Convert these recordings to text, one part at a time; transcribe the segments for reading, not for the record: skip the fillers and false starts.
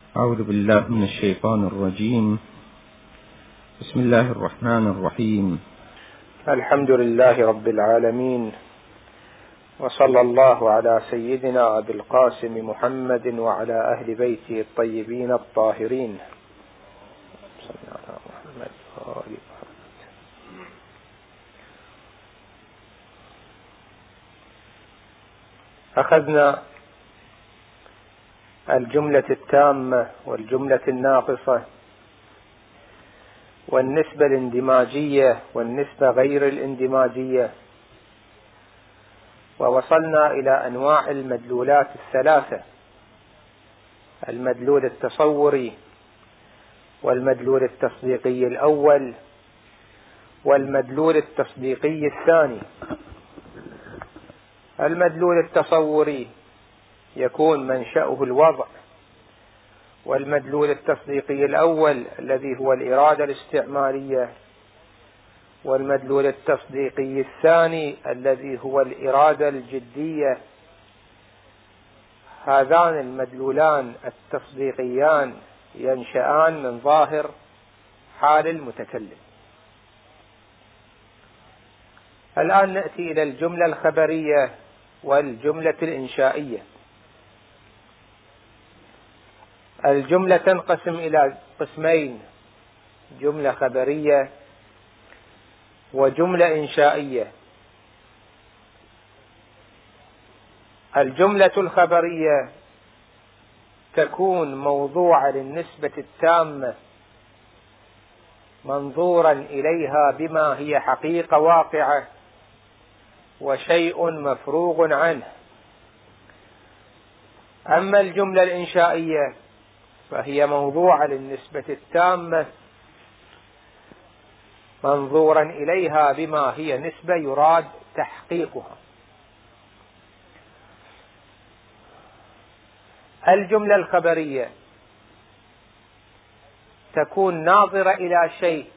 أعوذ بالله من الشيطان الرجيم. بسم الله الرحمن الرحيم. الحمد لله رب العالمين، وصلى الله على سيدنا أبي القاسم محمد وعلى أهل بيته الطيبين الطاهرين. أخذنا الجملة التامة والجملة الناقصة والنسبة الاندماجية والنسبة غير الاندماجية، ووصلنا إلى أنواع المدلولات الثلاثة: المدلول التصوري، والمدلول التصديقي الأول، والمدلول التصديقي الثاني. المدلول التصوري يكون منشأه الوضع، والمدلول التصديقي الأول الذي هو الإرادة الاستعمالية، والمدلول التصديقي الثاني الذي هو الإرادة الجدية. هذان المدلولان التصديقيان ينشأان من ظاهر حال المتكلم. الآن نأتي إلى الجملة الخبرية والجملة الإنشائية. الجملة تنقسم إلى قسمين: جملة خبرية وجملة إنشائية. الجملة الخبرية تكون موضوعة للنسبة التامة منظورا إليها بما هي حقيقة واقعة وشيء مفروغ عنه. أما الجملة الإنشائية فهي موضوعة للنسبة التامة منظورا إليها بما هي نسبة يراد تحقيقها. الجملة الخبرية تكون ناظرة إلى شيء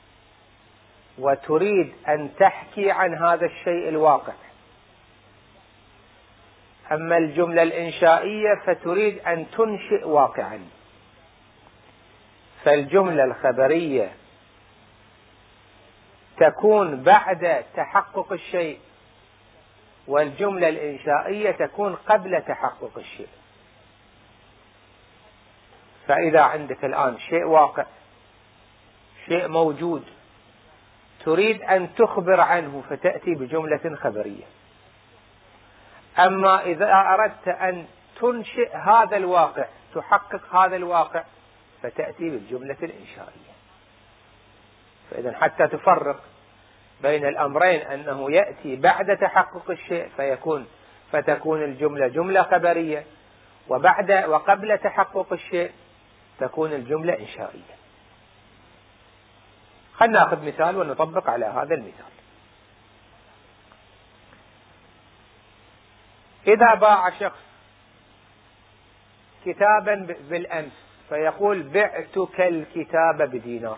وتريد أن تحكي عن هذا الشيء الواقع. أما الجملة الإنشائية فتريد أن تنشئ واقعا. فالجملة الخبرية تكون بعد تحقق الشيء، والجملة الإنشائية تكون قبل تحقق الشيء. فإذا عندك الآن شيء واقع، شيء موجود، تريد أن تخبر عنه فتأتي بجملة خبرية. أما إذا أردت أن تنشئ هذا الواقع، تحقق هذا الواقع، فتأتي بالجملة الإنشائية. فإذا حتى تفرق بين الأمرين أنه يأتي بعد تحقق الشيء فتكون الجملة جملة خبرية، وقبل تحقق الشيء تكون الجملة إنشائية. خلنا نأخذ مثال ونطبق على هذا المثال. إذا باع شخص كتابا بالأمس فيقول: بعتك الكتاب بدينار.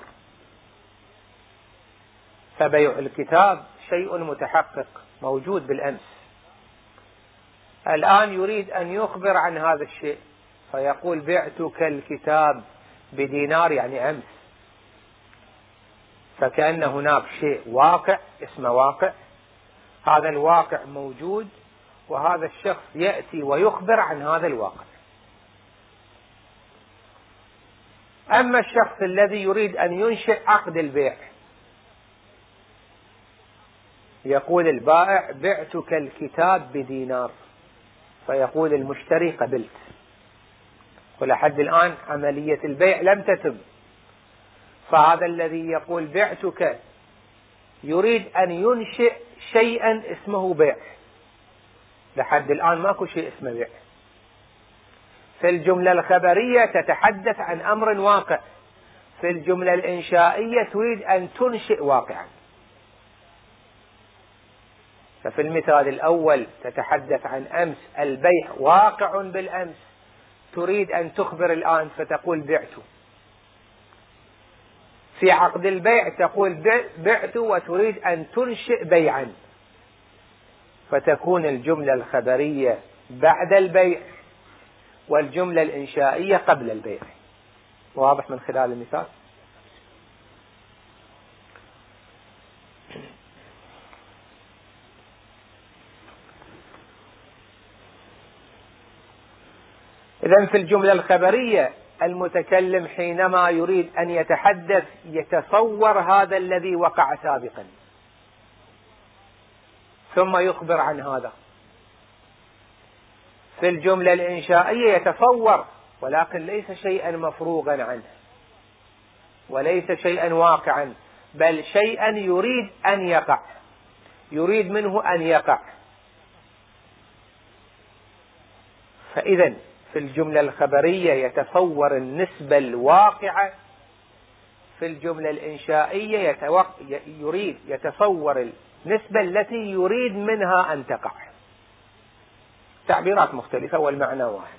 فبيع الكتاب شيء متحقق موجود بالأمس. الآن يريد أن يخبر عن هذا الشيء فيقول: بعتك الكتاب بدينار، يعني أمس. فكأن هناك شيء واقع اسمه واقع، هذا الواقع موجود، وهذا الشخص يأتي ويخبر عن هذا الواقع. أما الشخص الذي يريد أن ينشئ عقد البيع، يقول البائع: بعتك الكتاب بدينار. فيقول المشتري: قبلت. ولحد الآن عملية البيع لم تتم. فهذا الذي يقول بعتك يريد أن ينشئ شيئا اسمه بيع. لحد الآن ماكو شيء اسمه بيع. في الجملة الخبرية تتحدث عن أمر واقع، في الجملة الإنشائية تريد أن تنشئ واقعا. ففي المثال الأول تتحدث عن أمس، البيع واقع بالأمس، تريد أن تخبر الآن فتقول: بعت. في عقد البيع تقول: بعت، وتريد أن تنشئ بيعا، فتكون الجملة الخبرية بعد البيع والجملة الإنشائية قبل البيع. واضح من خلال المثال؟ إذن في الجملة الخبرية المتكلم حينما يريد أن يتحدث يتصور هذا الذي وقع سابقا ثم يخبر عن هذا. في الجملة الإنشائية يتصور ولكن ليس شيئا مفروغا عنه وليس شيئا واقعا، بل شيئا يريد أن يقع، يريد منه أن يقع. فإذا في الجملة الخبرية يتصور النسبة الواقعة، في الجملة الإنشائية يتصور النسبة التي يريد منها أن تقع. تعبيرات مختلفة والمعنى واحد.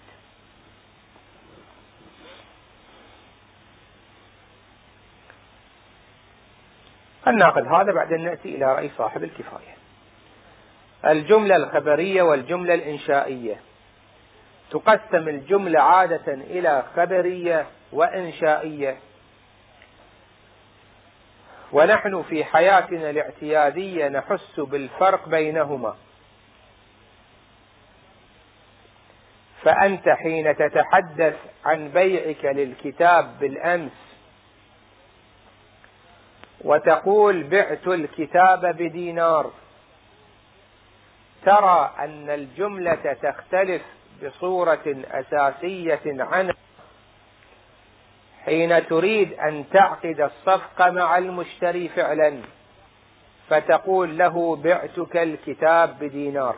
نأخذ هذا بعدين نأتي إلى رأي صاحب الكفاية. الجملة الخبرية والجملة الإنشائية. تقسم الجملة عادة إلى خبرية وإنشائية، ونحن في حياتنا الاعتيادية نحس بالفرق بينهما. فأنت حين تتحدث عن بيعك للكتاب بالأمس وتقول بعت الكتاب بدينار، ترى أن الجملة تختلف بصورة أساسية عنها حين تريد أن تعقد الصفقة مع المشتري فعلا، فتقول له بعتك الكتاب بدينار.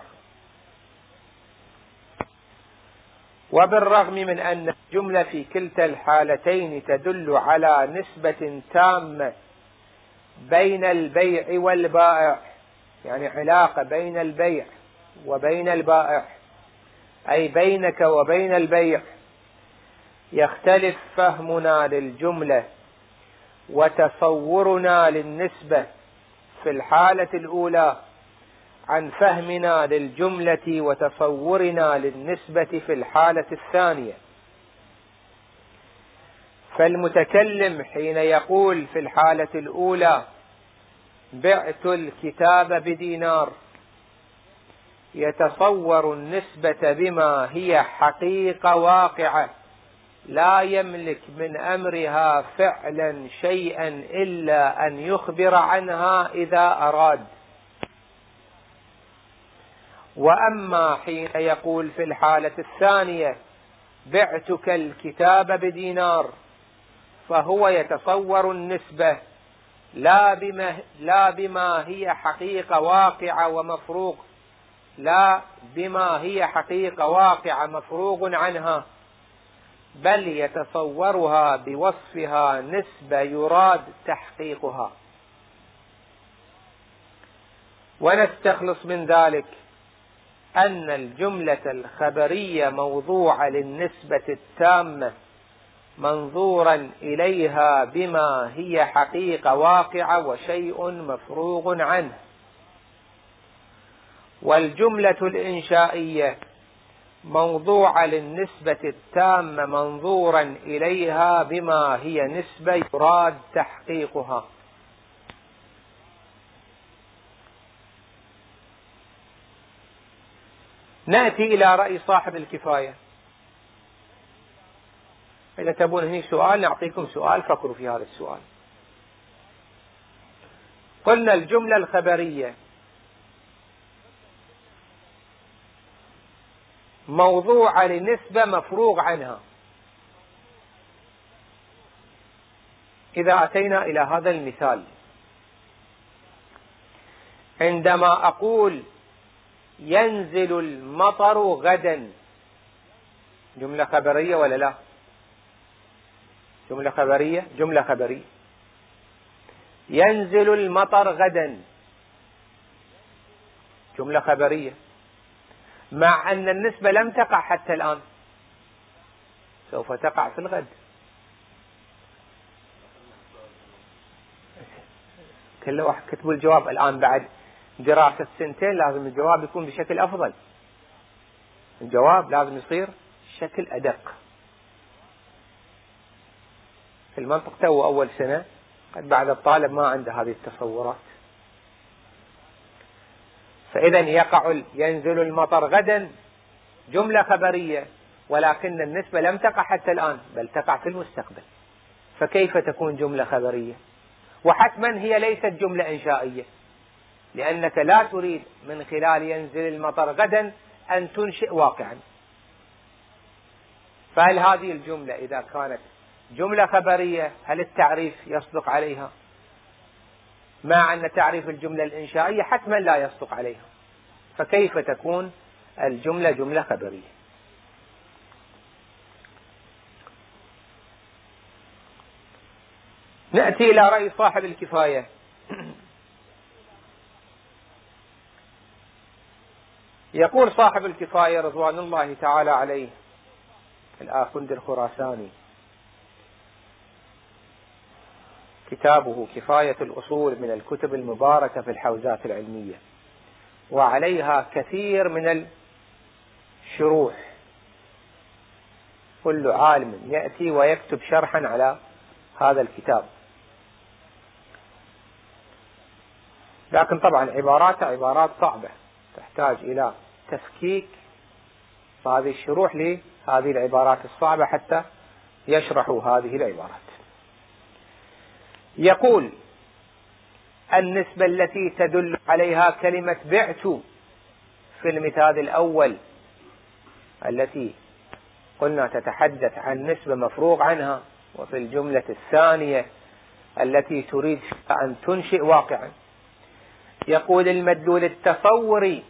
وبالرغم من أن الجملة في كلتا الحالتين تدل على نسبة تامة بين البيع والبائع، يعني علاقة بين البيع وبين البائع، أي بينك وبين البيع، يختلف فهمنا للجملة وتصورنا للنسبة في الحالة الأولى عن فهمنا للجملة وتصورنا للنسبة في الحالة الثانية. فالمتكلم حين يقول في الحالة الأولى بعت الكتاب بدينار يتصور النسبة بما هي حقيقة واقعة لا يملك من أمرها فعلا شيئا إلا أن يخبر عنها إذا أراد. وأما حين يقول في الحالة الثانية بعتك الكتاب بدينار، فهو يتصور النسبة لا بما هي حقيقة واقعة ومفروغ، لا بما هي حقيقة واقعة مفروغ عنها، بل يتصورها بوصفها نسبة يراد تحقيقها. ونستخلص من ذلك أن الجملة الخبرية موضوعة للنسبة التامة منظورا إليها بما هي حقيقة واقعة وشيء مفروغ عنه، والجملة الإنشائية موضوعة للنسبة التامة منظورا إليها بما هي نسبة يراد تحقيقها. نأتي إلى رأي صاحب الكفاية. إذا تبون هني سؤال نعطيكم سؤال، فكروا في هذا السؤال. قلنا الجملة الخبرية موضوعة لنسبة مفروغ عنها. إذا أتينا إلى هذا المثال، عندما أقول ينزل المطر غدا، جملة خبرية ولا لا؟ جملة خبرية، جملة خبرية. ينزل المطر غدا، جملة خبرية، مع أن النسبة لم تقع حتى الآن، سوف تقع في الغد. كل واحد كتبوا الجواب الآن بعد دراسة سنتين لازم الجواب يكون بشكل أفضل. الجواب لازم يصير بشكل أدق. في المنطق تو أول سنة، قد بعد الطالب ما عنده هذه التصورات. فإذا ينزل المطر غدا جملة خبرية، ولكن النسبة لم تقع حتى الآن بل تقع في المستقبل، فكيف تكون جملة خبرية؟ وحتما هي ليست جملة إنشائية، لأنك لا تريد من خلال ينزل المطر غدا أن تنشئ واقعا. فهل هذه الجملة إذا كانت جملة خبرية هل التعريف يصدق عليها؟ مع أن تعريف الجملة الإنشائية حتما لا يصدق عليها، فكيف تكون الجملة جملة خبرية؟ نأتي إلى رأي صاحب الكفاية. يقول صاحب الكفاية رضوان الله تعالى عليه الآخوندي الخراساني، كتابه كفاية الأصول من الكتب المباركة في الحوزات العلمية، وعليها كثير من الشروح، كل عالم يأتي ويكتب شرحا على هذا الكتاب، لكن طبعا عبارات صعبة تحتاج إلى تفكيك هذه الشروح لهذه العبارات الصعبة حتى يشرحوا هذه العبارات. يقول: النسبة التي تدل عليها كلمة بعت في المثال الأول التي قلنا تتحدث عن نسبة مفروغ عنها، وفي الجملة الثانية التي تريد أن تنشئ واقعا، يقول: المدلول التصوري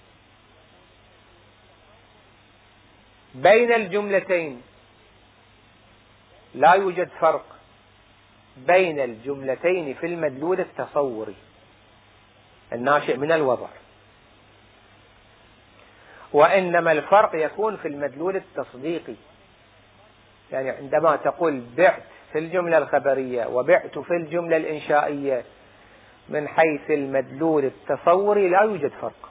بين الجملتين، لا يوجد فرق بين الجملتين في المدلول التصوري الناشئ من الوضع، وإنما الفرق يكون في المدلول التصديقي. يعني عندما تقول بعت في الجملة الخبرية وبعت في الجملة الإنشائية، من حيث المدلول التصوري لا يوجد فرق،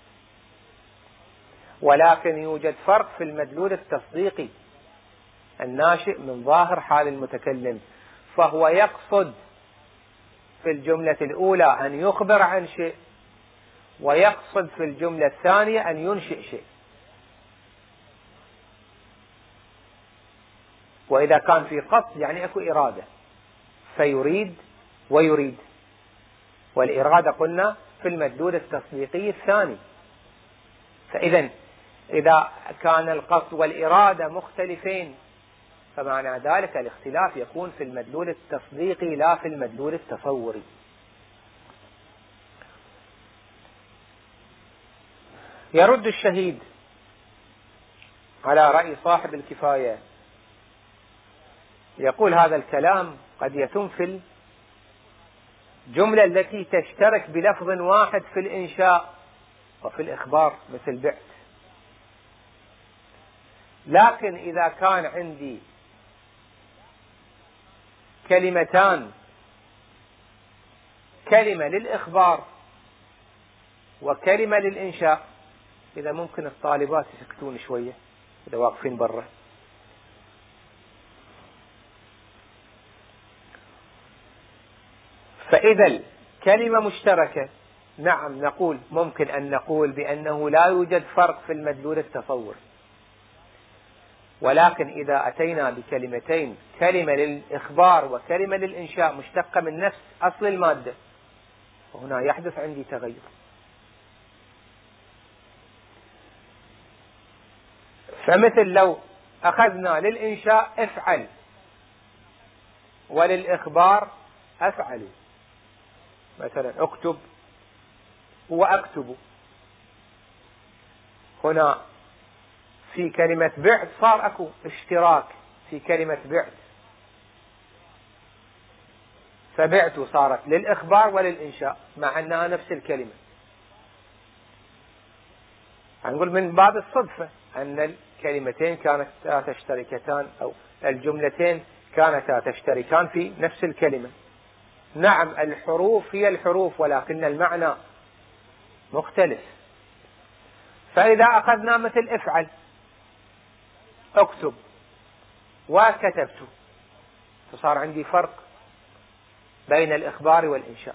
ولكن يوجد فرق في المدلول التصديقي الناشئ من ظاهر حال المتكلم، فهو يقصد في الجملة الأولى أن يخبر عن شيء، ويقصد في الجملة الثانية أن ينشئ شيء. وإذا كان في قصد يعني أكو إرادة، فيريد ويريد، والإرادة قلنا في المدلول التصديقي الثاني. فإذا إذا كان القصد والإرادة مختلفين، فمعنى ذلك الاختلاف يكون في المدلول التصديقي لا في المدلول التصوري. يرد الشهيد على رأي صاحب الكفاية، يقول: هذا الكلام قد يتم في الجملة التي تشترك بلفظ واحد في الإنشاء وفي الإخبار مثل بعت، لكن إذا كان عندي كلمتان، كلمة للإخبار وكلمة للإنشاء، إذا ممكن الطالبات يسكتون شوية إذا واقفين برا. فإذا الكلمة مشتركة، نعم نقول ممكن أن نقول بأنه لا يوجد فرق في المدلول التصور، ولكن إذا أتينا بكلمتين، كلمة للإخبار وكلمة للإنشاء مشتقة من نفس أصل المادة، وهنا يحدث عندي تغير. فمثل لو أخذنا للإنشاء افعل وللإخبار أفعل، مثلا اكتب وأكتب، هنا في كلمة بعت صار أكو اشتراك في كلمة بعت، فبعت صارت للإخبار وللإنشاء مع أنها نفس الكلمة. هنقول من باب الصدفة أن الكلمتين كانتا تشتركتان أو الجملتين كانتا تشتركان في نفس الكلمة. نعم الحروف هي الحروف، ولكن المعنى مختلف. فإذا أخذنا مثل افعل، اكتب وكتبت، فصار عندي فرق بين الإخبار والإنشاء.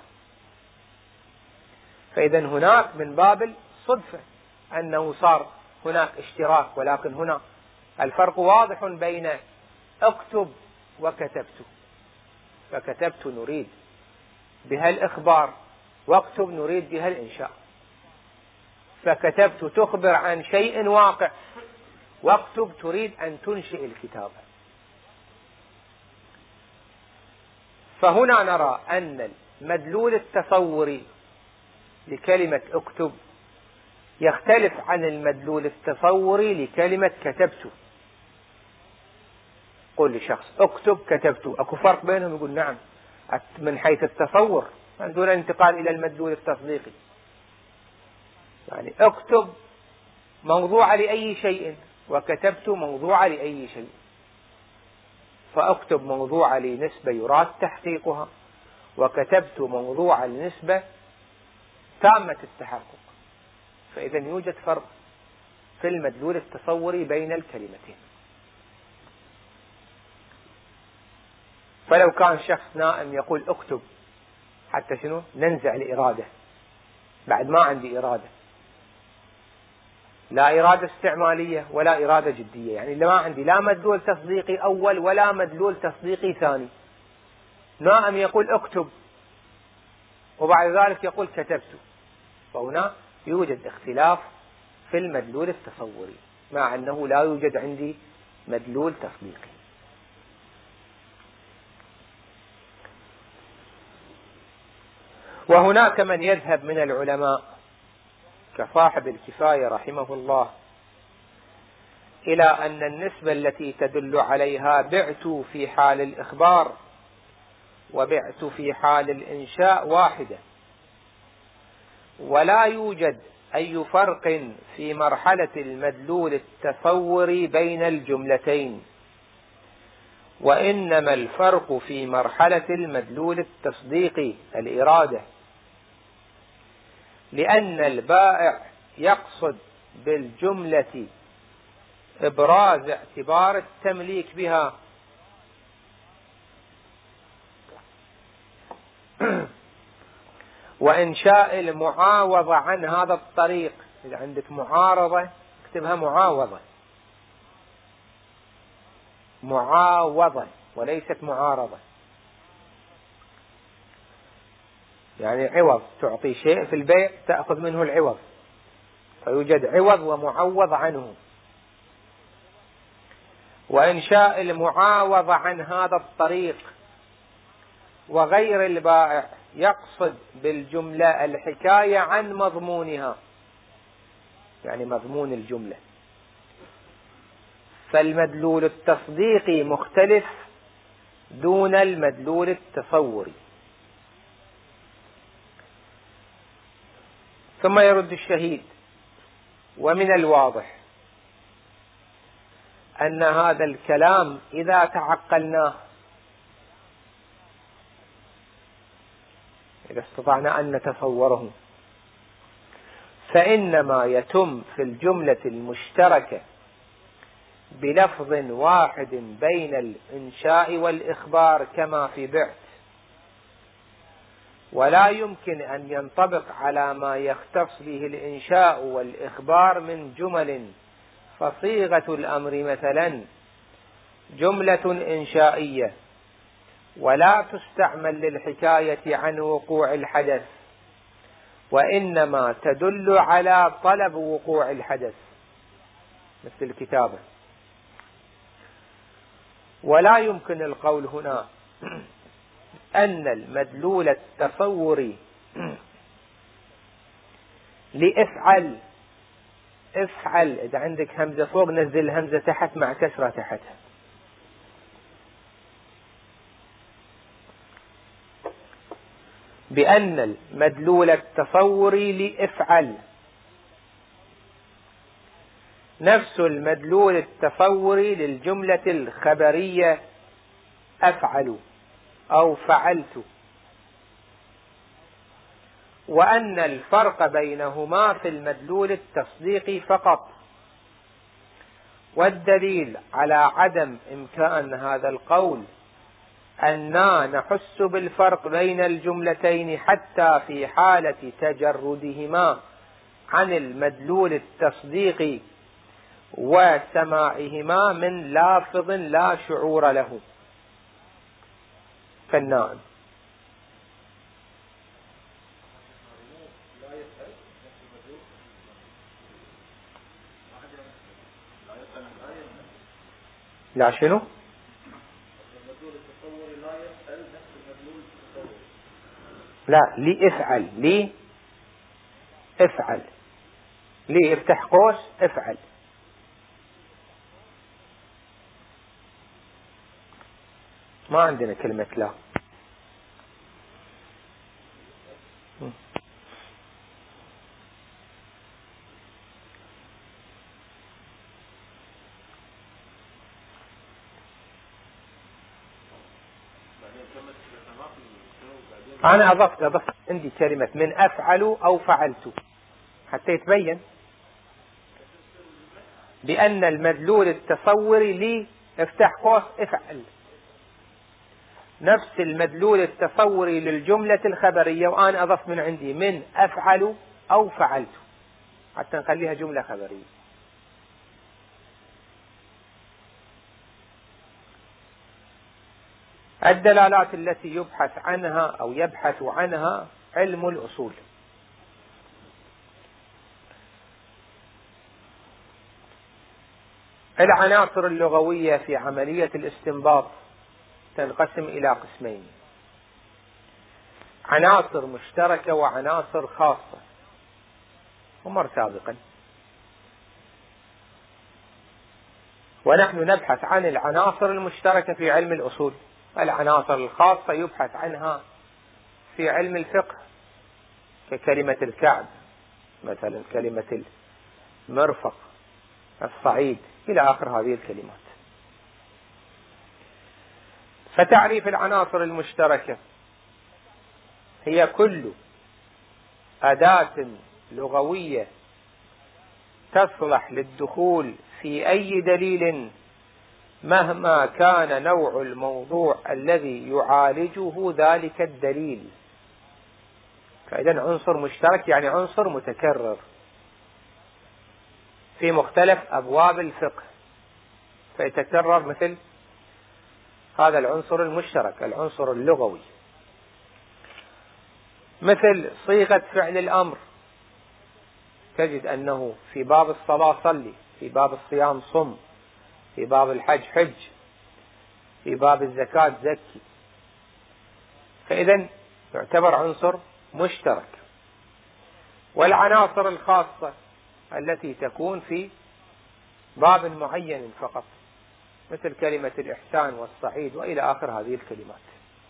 فإذا هناك من باب الصدفة أنه صار هناك اشتراك، ولكن هنا الفرق واضح بين اكتب وكتبت. فكتبت نريد بها الإخبار، واكتب نريد بها الإنشاء. فكتبت تخبر عن شيء واقع، واكتب تريد أن تنشئ الكتابة. فهنا نرى أن المدلول التصوري لكلمة اكتب يختلف عن المدلول التصوري لكلمة كتبت. قل لشخص اكتب كتبت، اكو فرق بينهم؟ يقول نعم، من حيث التصور دون انتقال إلى المدلول التصديقي. يعني اكتب موضوع لأي شيء، وكتبت موضوع لأي شيء. فاكتب موضوع لنسبة يراد تحقيقها، وكتبت موضوع لنسبة تامة التحقق. فإذا يوجد فرق في المدلول التصوري بين الكلمتين. فلو كان شخص نائم يقول اكتب، حتى شنو؟ ننزع الإرادة، بعد ما عندي إرادة، لا إرادة استعمالية ولا إرادة جدية، يعني ما عندي لا مدلول تصديقي أول ولا مدلول تصديقي ثاني. نائم يقول اكتب وبعد ذلك يقول كتبت، فهنا يوجد اختلاف في المدلول التصوري، مع أنه لا يوجد عندي مدلول تصديقي. وهناك من يذهب من العلماء كصاحب الكفاية رحمه الله إلى أن النسبة التي تدل عليها بعت في حال الإخبار وبعت في حال الإنشاء واحدة، ولا يوجد أي فرق في مرحلة المدلول التصوري بين الجملتين، وإنما الفرق في مرحلة المدلول التصديقي الإرادة، لأن البائع يقصد بالجملة إبراز اعتبار التمليك بها، وإنشاء المعاوضة عن هذا الطريق. إذا عندك معارضة اكتبها معاوضة، معاوضة وليست معارضة، يعني عوض، تعطي شيء في البيع تأخذ منه العوض، فيوجد عوض ومعوض عنه. وإنشاء المعاوضة عن هذا الطريق، وغير البائع يقصد بالجملة الحكاية عن مضمونها، يعني مضمون الجملة. فالمدلول التصديقي مختلف دون المدلول التصوري. ثم يرد الشهيد: ومن الواضح أن هذا الكلام إذا تعقلناه، إذا استطعنا أن نتصوره، فإنما يتم في الجملة المشتركة بلفظ واحد بين الإنشاء والإخبار كما في بعت، ولا يمكن أن ينطبق على ما يختص به الإنشاء والإخبار من جمل. فصيغة الأمر مثلا جملة إنشائية ولا تستعمل للحكاية عن وقوع الحدث، وإنما تدل على طلب وقوع الحدث مثل الكتابة. ولا يمكن القول هنا أن المدلول التصوري لإفعل، افعل، إذا عندك همزة فوق نزل همزة تحت مع كسرة تحتها، بأن المدلول التصوري لإفعل نفس المدلول التصوري للجملة الخبرية أفعل أو فعلت، وأن الفرق بينهما في المدلول التصديقي فقط، والدليل على عدم إمكان هذا القول أننا نحس بالفرق بين الجملتين حتى في حالة تجردهما عن المدلول التصديقي وسماعهما من لافظ لا شعور له كالنائم. لا شنو؟ لا لي افعل، لي افعل، لي افتح قوس افعل. ما عندنا كلمة لا. أنا أضفت عندي كلمة من أفعل أو فعلت حتى يتبين بأن المدلول التصوري لي افتح قوس افعل نفس المدلول التصوري للجملة الخبرية، وأنا أضفت من عندي من أفعل أو فعلت حتى نخليها جملة خبرية. الدلالات التي يبحث عنها علم الأصول. العناصر اللغوية في عملية الاستنباط تنقسم إلى قسمين: عناصر مشتركة وعناصر خاصة، ومر سابقا. ونحن نبحث عن العناصر المشتركة في علم الأصول. العناصر الخاصة يبحث عنها في علم الفقه، ككلمة الكعب مثلا، كلمة المرفق، الصعيد، إلى آخر هذه الكلمات. فتعريف العناصر المشتركة هي كل أداة لغوية تصلح للدخول في أي دليل مهما كان نوع الموضوع الذي يعالجه ذلك الدليل. فإذا عنصر مشترك يعني عنصر متكرر في مختلف أبواب الفقه، فيتكرر مثل هذا العنصر المشترك، العنصر اللغوي. مثل صيغة فعل الأمر، تجد أنه في باب الصلاة صلي، في باب الصيام صم، في باب الحج حج، في باب الزكاة زكي. فإذا يعتبر عنصر مشترك. والعناصر الخاصة التي تكون في باب معين فقط، مثل كلمة الإحسان والصعيد وإلى آخر هذه الكلمات.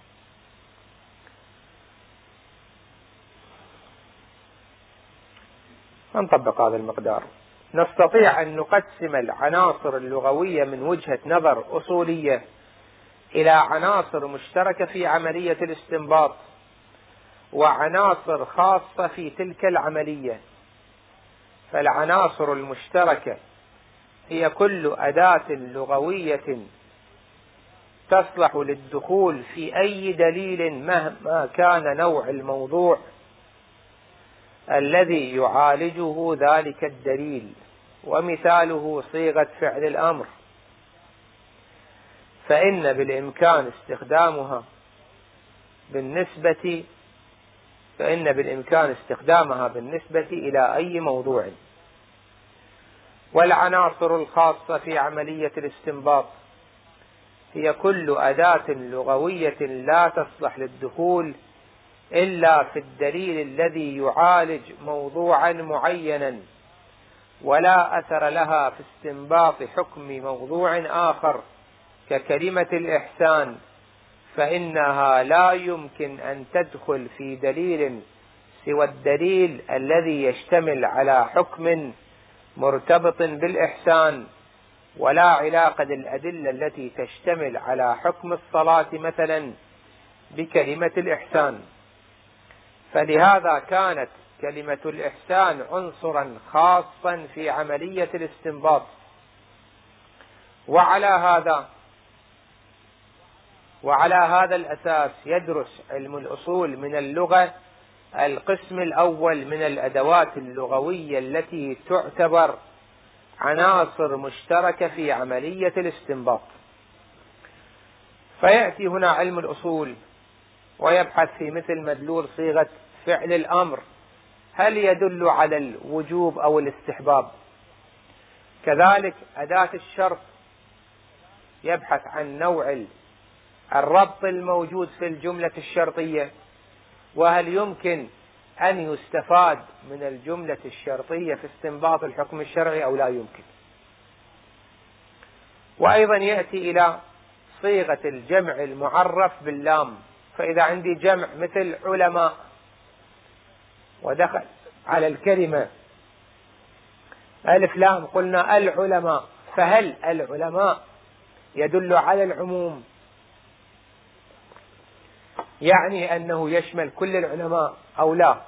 نطبق هذا المقدار. نستطيع أن نقسم العناصر اللغوية من وجهة نظر أصولية إلى عناصر مشتركة في عملية الاستنباط وعناصر خاصة في تلك العملية. فالعناصر المشتركة هي كل أداة لغوية تصلح للدخول في أي دليل مهما كان نوع الموضوع الذي يعالجه ذلك الدليل. ومثاله صيغة فعل الأمر، فإن بالإمكان استخدامها بالنسبة إلى أي موضوع. والعناصر الخاصة في عملية الاستنباط هي كل أداة لغوية لا تصلح للدخول إلا في الدليل الذي يعالج موضوعا معينا، ولا أثر لها في استنباط حكم موضوع آخر، ككلمة الإحسان، فإنها لا يمكن أن تدخل في دليل سوى الدليل الذي يشتمل على حكم مرتبط بالإحسان، ولا علاقة الأدلة التي تشتمل على حكم الصلاة مثلا بكلمة الإحسان. فلهذا كانت كلمة الإحسان عنصرا خاصا في عملية الاستنباط، وعلى هذا الأساس يدرس علم الأصول من اللغة القسم الأول من الأدوات اللغوية التي تعتبر عناصر مشتركة في عملية الاستنباط. فيأتي هنا علم الأصول ويبحث في مثل مدلول صيغة فعل الأمر هل يدل على الوجوب أو الاستحباب. كذلك أداة الشرط يبحث عن نوع الربط الموجود في الجملة الشرطية، وهل يمكن أن يستفاد من الجملة الشرطية في استنباط الحكم الشرعي أو لا يمكن. وأيضا يأتي إلى صيغة الجمع المعرف باللام. فإذا عندي جمع مثل علماء ودخل على الكلمة ألف لام قلنا العلماء، فهل العلماء يدل على العموم، يعني أنه يشمل كل العلماء أو لا؟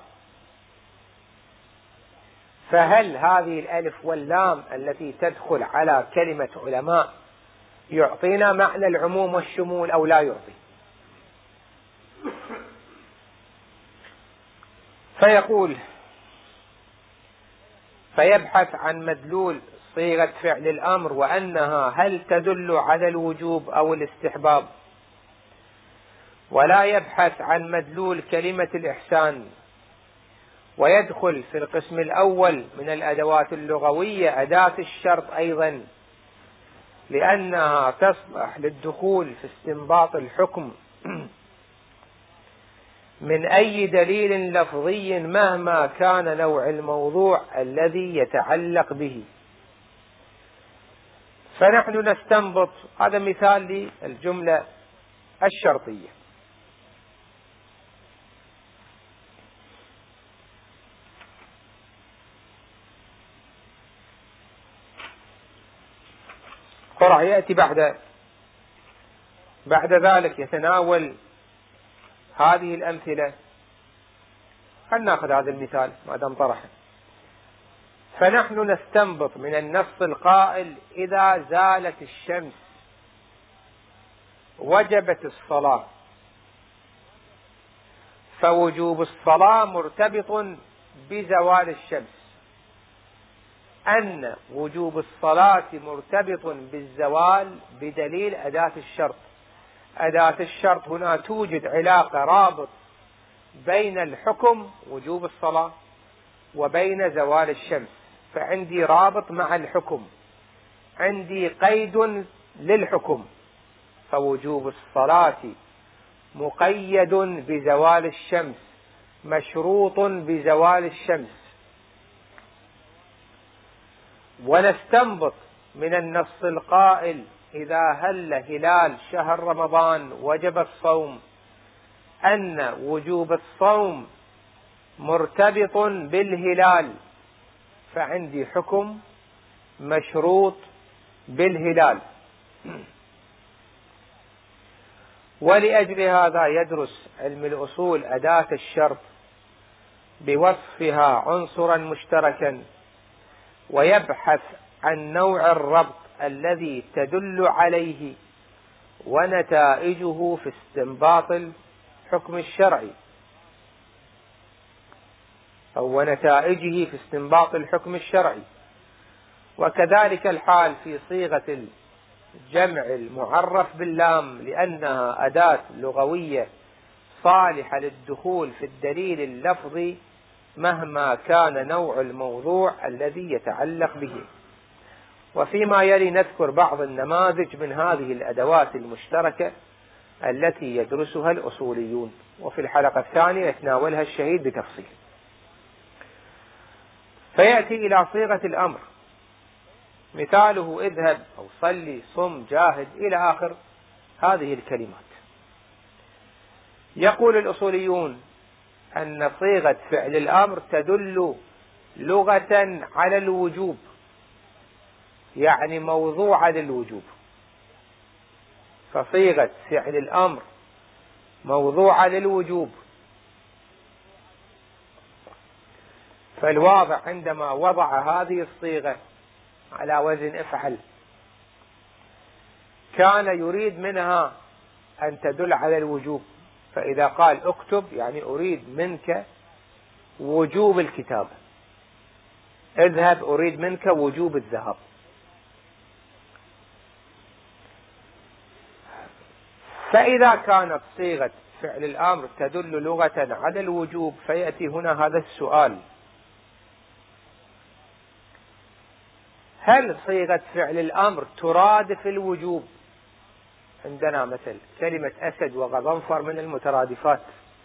فهل هذه الألف واللام التي تدخل على كلمة علماء يعطينا معنى العموم والشمول أو لا يعطي؟ فيبحث عن مدلول صيغة فعل الأمر وأنها هل تدل على الوجوب أو الاستحباب، ولا يبحث عن مدلول كلمة الإحسان. ويدخل في القسم الأول من الأدوات اللغوية أداة الشرط أيضا، لأنها تصلح للدخول في استنباط الحكم من أي دليل لفظي مهما كان نوع الموضوع الذي يتعلق به. فنحن نستنبط، هذا مثال للجملة الشرطية. فرع يأتي بعد ذلك يتناول هذه الأمثلة. خلنا نأخذ هذا المثال ما دام طرحه. فنحن نستنبط من النص القائل إذا زالت الشمس وجبت الصلاة، فوجوب الصلاة مرتبط بزوال الشمس، أن وجوب الصلاة مرتبط بالزوال بدليل أداة الشرط. أداة الشرط هنا توجد علاقة رابط بين الحكم وجوب الصلاة وبين زوال الشمس، فعندي رابط مع الحكم، عندي قيد للحكم، فوجوب الصلاة مقيد بزوال الشمس، مشروط بزوال الشمس. ونستنبط من النص القائل إذا هل هلال شهر رمضان وجب الصوم، أن وجوب الصوم مرتبط بالهلال، فعندي حكم مشروط بالهلال. ولأجل هذا يدرس علم الأصول أداة الشرط بوصفها عنصرا مشتركا، ويبحث عن نوع الربط الذي تدل عليه ونتائجه في استنباط الحكم الشرعي، أو ونتائجه في استنباط الحكم الشرعي. وكذلك الحال في صيغة الجمع المعرف باللام، لأنها أداة لغوية صالحة للدخول في الدليل اللفظي مهما كان نوع الموضوع الذي يتعلق به. وفيما يلي نذكر بعض النماذج من هذه الأدوات المشتركة التي يدرسها الأصوليون، وفي الحلقة الثانية يتناولها الشهيد بتفصيل. فيأتي إلى صيغة الأمر، مثاله اذهب أو صلي صم جاهد إلى آخر هذه الكلمات. يقول الأصوليون أن صيغة فعل الأمر تدل لغة على الوجوب، يعني موضوعة للوجوب، فصيغة فعل الأمر موضوعة للوجوب. فالواضع عندما وضع هذه الصيغة على وزن افعل كان يريد منها أن تدل على الوجوب، فإذا قال اكتب يعني أريد منك وجوب الكتابة، اذهب أريد منك وجوب الذهاب. فإذا كانت صيغة فعل الأمر تدل لغة على الوجوب، فيأتي هنا هذا السؤال: هل صيغة فعل الأمر ترادف الوجوب؟ عندنا مثل كلمة أسد وغضنفر من المترادفات،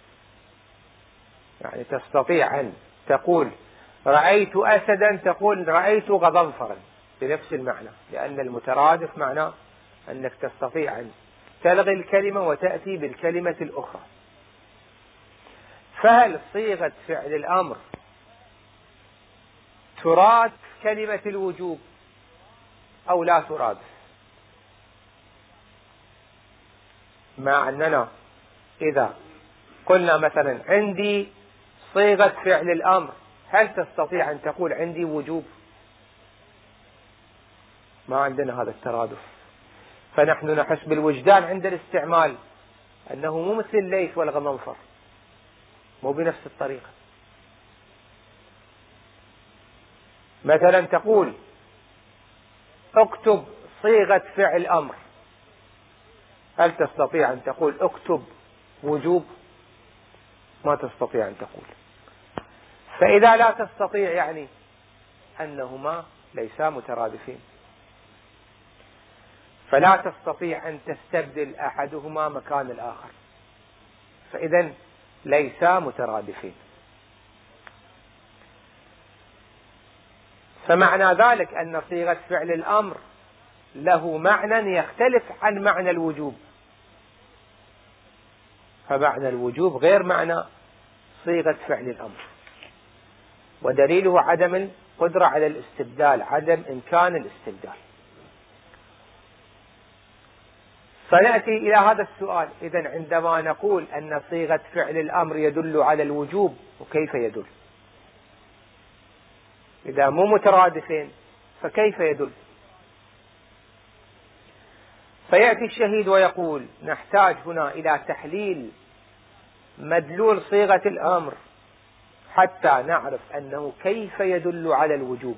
يعني تستطيع أن تقول رأيت أسدا تقول رأيت غضنفرا بنفس المعنى، لأن المترادف معناه أنك تستطيع أن تلغي الكلمة وتأتي بالكلمة الأخرى. فهل صيغة فعل الأمر ترادف كلمة الوجوب أو لا ترادف؟ مع أننا إذا قلنا مثلا عندي صيغة فعل الأمر، هل تستطيع أن تقول عندي وجوب؟ ما عندنا هذا الترادف، فنحن نحس بالوجدان عند الاستعمال أنه مو مثل الليث والغضنفر، مو بنفس الطريقة. مثلا تقول اكتب صيغة فعل أمر، هل تستطيع أن تقول اكتب وجوب؟ ما تستطيع أن تقول. فإذا لا تستطيع يعني أنهما ليسا مترادفين، فلا تستطيع أن تستبدل أحدهما مكان الآخر، فإذا ليسا مترادفين. فمعنى ذلك أن صيغة فعل الأمر له معنى يختلف عن معنى الوجوب، فمعنى الوجوب غير معنى صيغة فعل الأمر، ودليله عدم القدرة على الاستبدال، عدم إمكان الاستبدال. فنأتي إلى هذا السؤال: إذن عندما نقول أن صيغة فعل الأمر يدل على الوجوب، وكيف يدل؟ إذا مو مترادفين فكيف يدل؟ فيأتي الشهيد ويقول: نحتاج هنا إلى تحليل مدلول صيغة الأمر حتى نعرف أنه كيف يدل على الوجوب.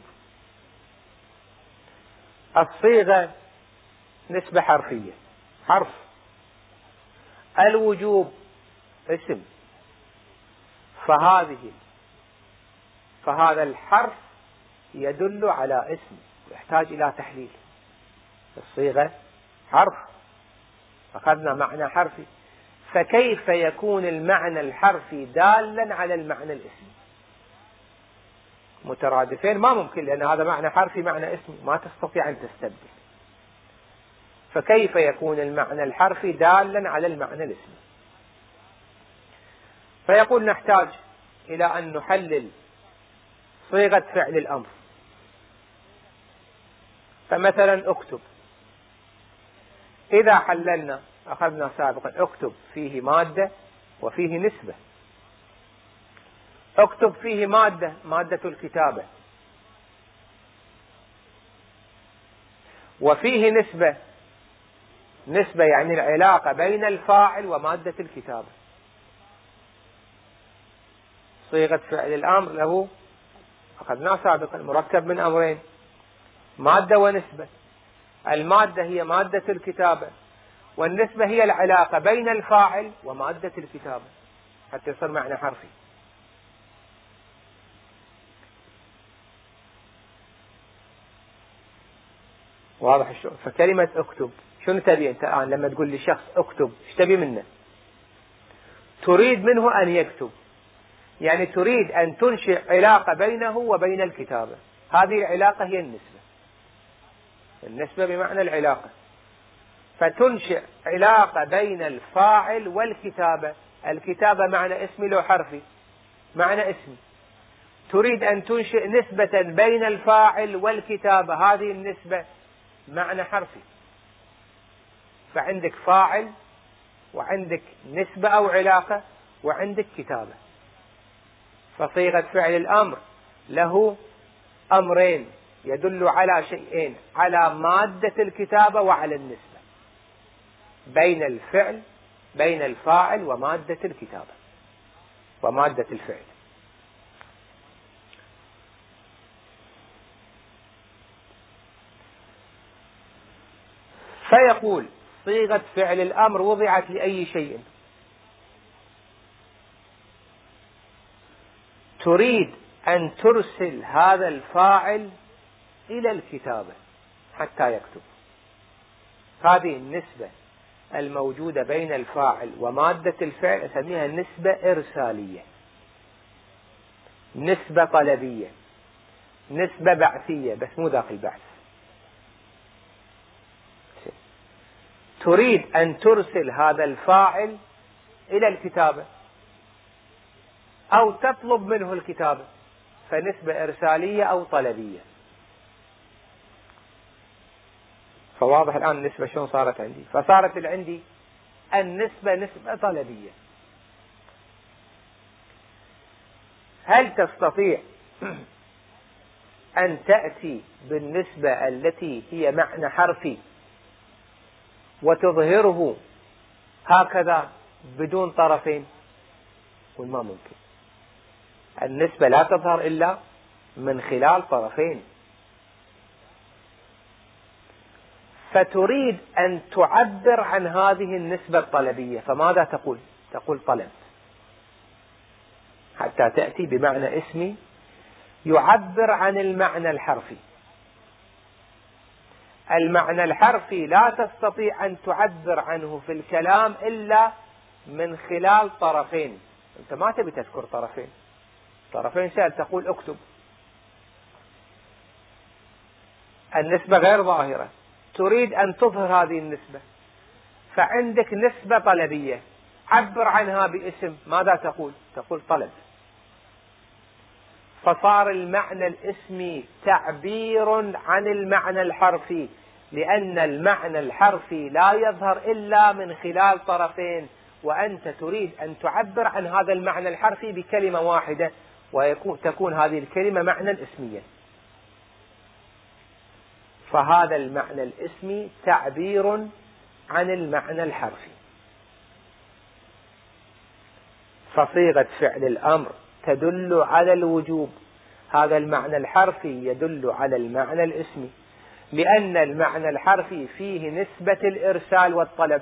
الصيغة نسبة حرفية، حرف. الوجوب اسم، فهذا الحرف يدل على اسم، يحتاج إلى تحليل. الصيغة حرف، أخذنا معنى حرفي، فكيف يكون المعنى الحرفي دالا على المعنى الاسمي؟ مترادفين ما ممكن، لأن هذا معنى حرفي معنى اسمي، ما تستطيع أن تستبدل. فكيف يكون المعنى الحرفي دالا على المعنى الاسمي؟ فيقول: نحتاج إلى أن نحلل صيغة فعل الأمر. فمثلا اكتب، إذا حللنا أخذنا سابقا اكتب فيه مادة وفيه نسبة. اكتب فيه مادة الكتابة، وفيه نسبة يعني العلاقة بين الفاعل ومادة الكتابة. صيغة فعل الأمر له أخذنا سابقا مركب من أمرين: مادة ونسبة. المادة هي مادة الكتابة، والنسبة هي العلاقة بين الفاعل ومادة الكتابة، حتى يصير معنى حرفي. واضح الشغل؟ فكلمة اكتب شنو تبي أنت الآن لما تقول لشخص اكتب؟ ايش تبي منه؟ تريد منه أن يكتب، يعني تريد أن تنشئ علاقة بينه وبين الكتابة. هذه العلاقة هي النسبة بمعنى العلاقة. فتنشئ علاقة بين الفاعل والكتابة. الكتابة معنى اسمي لو حرفي؟ معنى اسمي. تريد أن تنشئ نسبة بين الفاعل والكتابة، هذه النسبة معنى حرفي. فعندك فاعل وعندك نسبة أو علاقة وعندك كتابة. فصيغة فعل الأمر له أمرين، يدل على شيئين: على مادة الكتابة وعلى النسبة. بين الفاعل ومادة الكتابة ومادة الفعل. فيقول صيغة فعل الأمر وضعت لأي شيء تريد أن ترسل هذا الفاعل إلى الكتابة حتى يكتب. هذه النسبة الموجودة بين الفاعل ومادة الفعل أسميها نسبة إرسالية، نسبة طلبية، نسبة بعثية، بس مو ذاك البعث. تريد أن ترسل هذا الفاعل إلى الكتابة أو تطلب منه الكتابة، فنسبة إرسالية أو طلبية. فواضح الآن النسبة شلون صارت عندي؟ فصارت عندي النسبة نسبة طلبية. هل تستطيع أن تأتي بالنسبة التي هي معنى حرفي وتظهره هكذا بدون طرفين؟ وما ممكن. النسبة لا تظهر إلا من خلال طرفين. فتريد أن تعبر عن هذه النسبة الطلبية، فماذا تقول؟ تقول طلب، حتى تأتي بمعنى اسمي يعبر عن المعنى الحرفي. المعنى الحرفي لا تستطيع أن تعبر عنه في الكلام إلا من خلال طرفين. أنت ما تبي تذكر طرفين سهل، تقول اكتب. النسبة غير ظاهرة، تريد أن تظهر هذه النسبة، فعندك نسبة طلبية، عبر عنها باسم، ماذا تقول؟ تقول طلب. فصار المعنى الاسمي تعبير عن المعنى الحرفي، لأن المعنى الحرفي لا يظهر إلا من خلال طرفين، وأنت تريد أن تعبر عن هذا المعنى الحرفي بكلمة واحدة، وتكون هذه الكلمة معنى اسميا. فهذا المعنى الاسمي تعبير عن المعنى الحرفي. فصيغة فعل الأمر تدل على الوجوب، هذا المعنى الحرفي يدل على المعنى الاسمي، لأن المعنى الحرفي فيه نسبة الإرسال والطلب،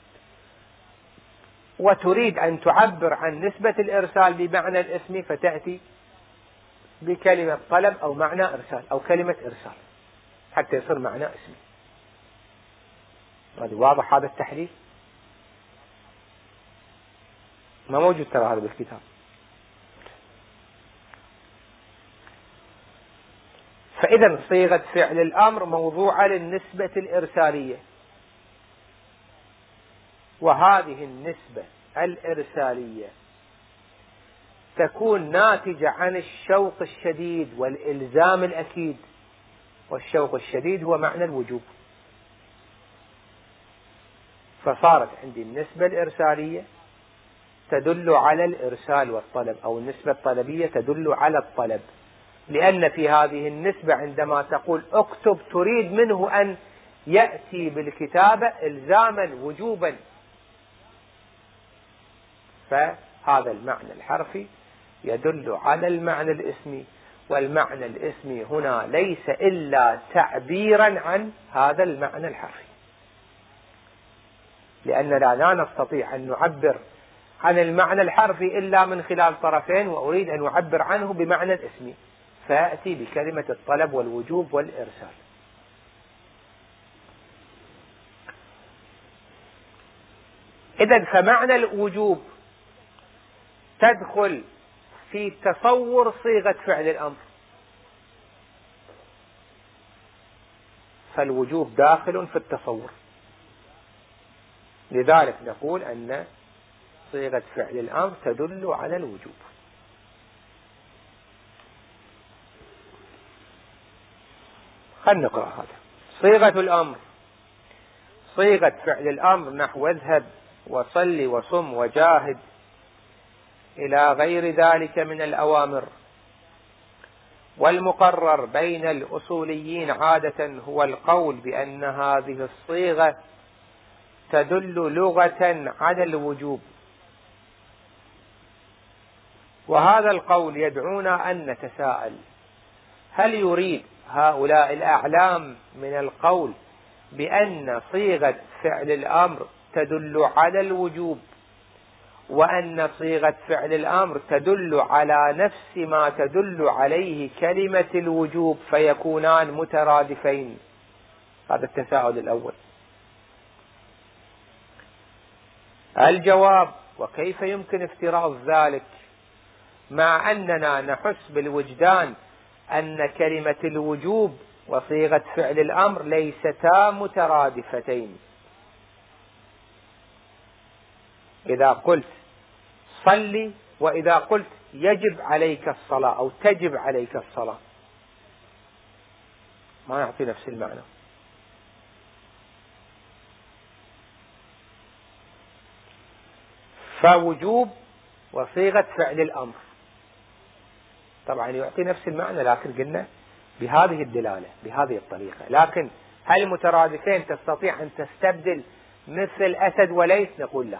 وتريد أن تعبر عن نسبة الإرسال بمعنى الاسم، فتأتي بكلمة طلب أو معنى إرسال أو كلمة إرسال حتى يصير معنى اسمي. هذا واضح هذا التحليل؟ ما موجود ترى هذا بالكتاب. فإذا صيغة فعل الأمر موضوعة للنسبة الإرسالية، وهذه النسبة الإرسالية تكون ناتجة عن الشوق الشديد والإلزام الأكيد، والشوق الشديد هو معنى الوجوب. فصارت عندي النسبة الإرسالية تدل على الإرسال والطلب، أو النسبة الطلبية تدل على الطلب، لأن في هذه النسبة عندما تقول اكتب تريد منه أن يأتي بالكتابة إلزاما وجوبا. فهذا المعنى الحرفي يدل على المعنى الاسمي، والمعنى الاسمي هنا ليس إلا تعبيرا عن هذا المعنى الحرفي، لأننا لا نستطيع أن نعبر عن المعنى الحرفي إلا من خلال طرفين، وأريد أن أعبر عنه بمعنى الاسمي، فأتي بكلمة الطلب والوجوب والإرسال. إذن فمعنى الوجوب تدخل في تصور صيغة فعل الأمر، فالوجوب داخل في التصور، لذلك نقول أن صيغة فعل الأمر تدل على الوجوب. خلنا نقرأ هذا. صيغة الأمر، صيغة فعل الأمر نحو اذهب وصل وصم وجاهد إلى غير ذلك من الأوامر. والمقرر بين الأصوليين عادة هو القول بأن هذه الصيغة تدل لغة على الوجوب. وهذا القول يدعونا أن نتساءل: هل يريد هؤلاء الأعلام من القول بأن صيغة فعل الأمر تدل على الوجوب، وأن صيغة فعل الأمر تدل على نفس ما تدل عليه كلمة الوجوب فيكونان مترادفين؟ هذا التساؤل الأول. الجواب: وكيف يمكن افتراض ذلك مع أننا نحس بالوجدان أن كلمة الوجوب وصيغة فعل الأمر ليستا مترادفتين؟ إذا قلت صلي وإذا قلت يجب عليك الصلاة أو تجب عليك الصلاة ما يعطي نفس المعنى. فوجوب وصيغة فعل الأمر طبعا يعطي نفس المعنى، لكن قلنا بهذه الدلالة بهذه الطريقة. لكن هل مترادفين تستطيع أن تستبدل مثل أسد وليث؟ نقول لا،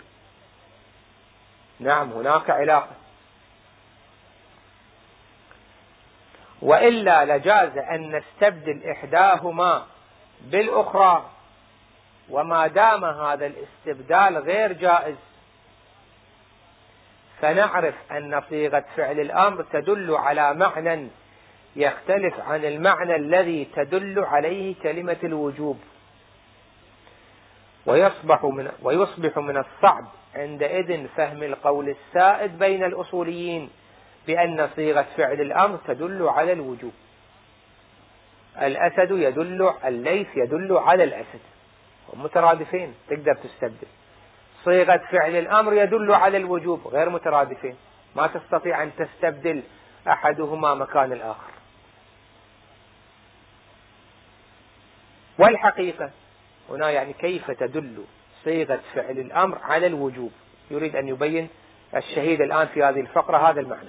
نعم هناك علاقة، وإلا لجاز أن نستبدل إحداهما بالأخرى، وما دام هذا الاستبدال غير جائز فنعرف أن صيغة فعل الأمر تدل على معنى يختلف عن المعنى الذي تدل عليه كلمة الوجوب، ويصبح من الصعب عندئذ فهم القول السائد بين الأصوليين بأن صيغة فعل الأمر تدل على الوجوب. الأسد الليث يدل على الأسد، هم مترادفين تقدر تستبدل. صيغة فعل الأمر يدل على الوجوب، غير مترادفين، ما تستطيع أن تستبدل أحدهما مكان الآخر. والحقيقة هنا يعني كيف تدل صيغة فعل الأمر على الوجوب، يريد أن يبين الشهيد الآن في هذه الفقرة هذا المعنى.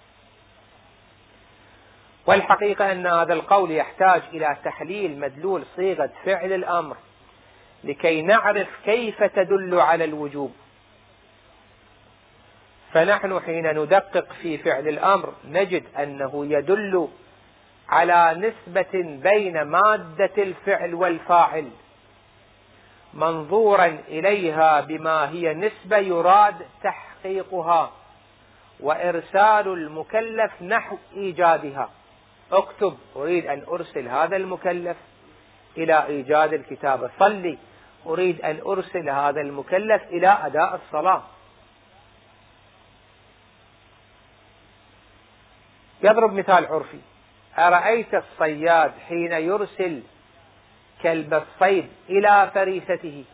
والحقيقة أن هذا القول يحتاج إلى تحليل مدلول صيغة فعل الأمر لكي نعرف كيف تدل على الوجوب. فنحن حين ندقق في فعل الأمر نجد أنه يدل على نسبة بين مادة الفعل والفاعل منظورا إليها بما هي نسبة يراد تحقيقها، وإرسال المكلف نحو إيجادها. اكتب أريد أن أرسل هذا المكلف إلى إيجاد الكتابة. صلي أريد أن أرسل هذا المكلف إلى أداء الصلاة. يضرب مثال عرفي: أرأيت الصياد حين يرسل كلب الصيد إلى فريسته،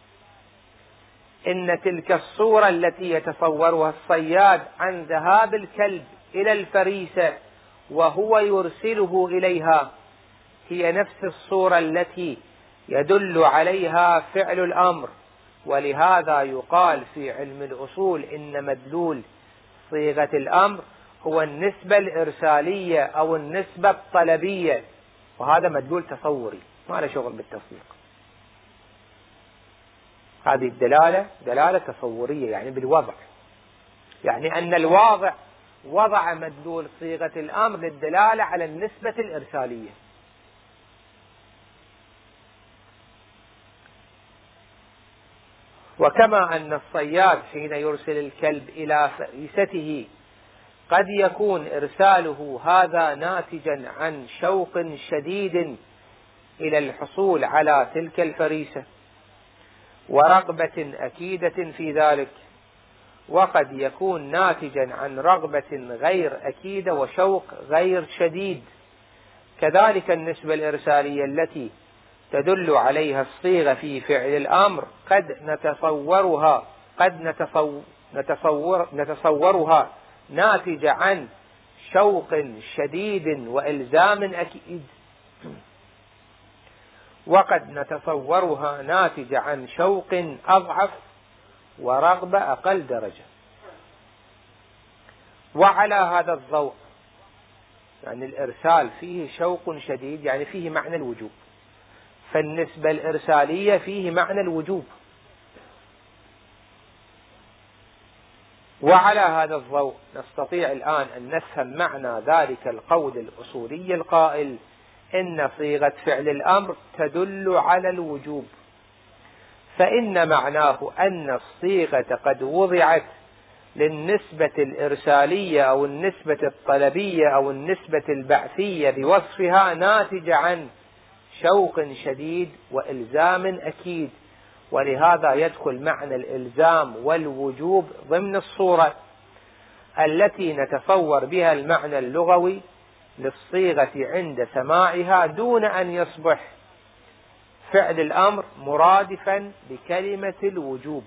إن تلك الصورة التي يتصورها الصياد عن ذهاب الكلب إلى الفريسة وهو يرسله إليها هي نفس الصورة التي يدل عليها فعل الأمر. ولهذا يقال في علم الأصول إن مدلول صيغة الأمر هو النسبة الإرسالية أو النسبة الطلبية، وهذا مدلول تصوري ما له شغل بالتصديق. هذه الدلالة دلالة تصورية، يعني بالوضع، يعني أن الواضع وضع مدلول صيغة الأمر للدلالة على النسبة الإرسالية. وكما أن الصياد حين يرسل الكلب إلى فريسته قد يكون إرساله هذا ناتجا عن شوق شديد إلى الحصول على تلك الفريسة ورغبة أكيدة في ذلك، وقد يكون ناتجا عن رغبة غير أكيدة وشوق غير شديد. كذلك النسبة الإرسالية التي تدل عليها الصيغة في فعل الأمر قد نتصورها ناتجة عن شوق شديد وإلزام أكيد، وقد نتصورها ناتجة عن شوق أضعف ورغبة أقل درجة. وعلى هذا الضوء، يعني الإرسال فيه شوق شديد يعني فيه معنى الوجوب، فالنسبة الإرسالية فيه معنى الوجوب وعلى هذا الضوء نستطيع الآن أن نفهم معنى ذلك القول الأصولي القائل إن صيغة فعل الأمر تدل على الوجوب، فإن معناه أن الصيغة قد وضعت للنسبة الإرسالية أو النسبة الطلبية أو النسبة البعثية بوصفها ناتجة عن شوق شديد وإلزام أكيد، ولهذا يدخل معنى الإلزام والوجوب ضمن الصورة التي نتصور بها المعنى اللغوي للصيغة عند سماعها، دون أن يصبح فعل الأمر مرادفا لكلمة الوجوب.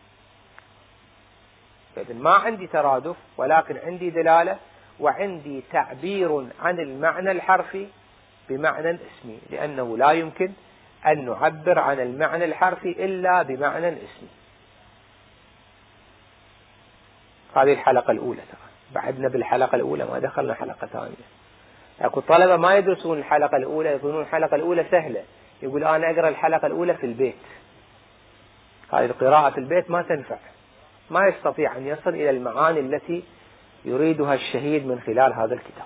فإذن ما عندي ترادف، ولكن عندي دلالة وعندي تعبير عن المعنى الحرفي بمعنى اسمي، لأنه لا يمكن أن نعبر عن المعنى الحرفي إلا بمعنى اسمي. هذه الحلقة الأولى، بعدنا بالحلقة الأولى ما دخلنا حلقة ثانية. أكو طلبة ما يدرسون الحلقة الأولى، يظنون الحلقة الأولى سهلة، يقول أنا أقرأ الحلقة الأولى في البيت. هذه القراءة في البيت ما تنفع، ما يستطيع أن يصل إلى المعاني التي يريدها الشهيد من خلال هذا الكتاب.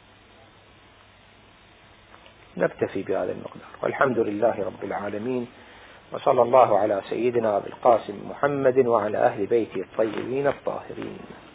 نكتفي بهذا المقدار، والحمد لله رب العالمين، وصلى الله على سيدنا أبي القاسم محمد وعلى أهل بيته الطيبين الطاهرين.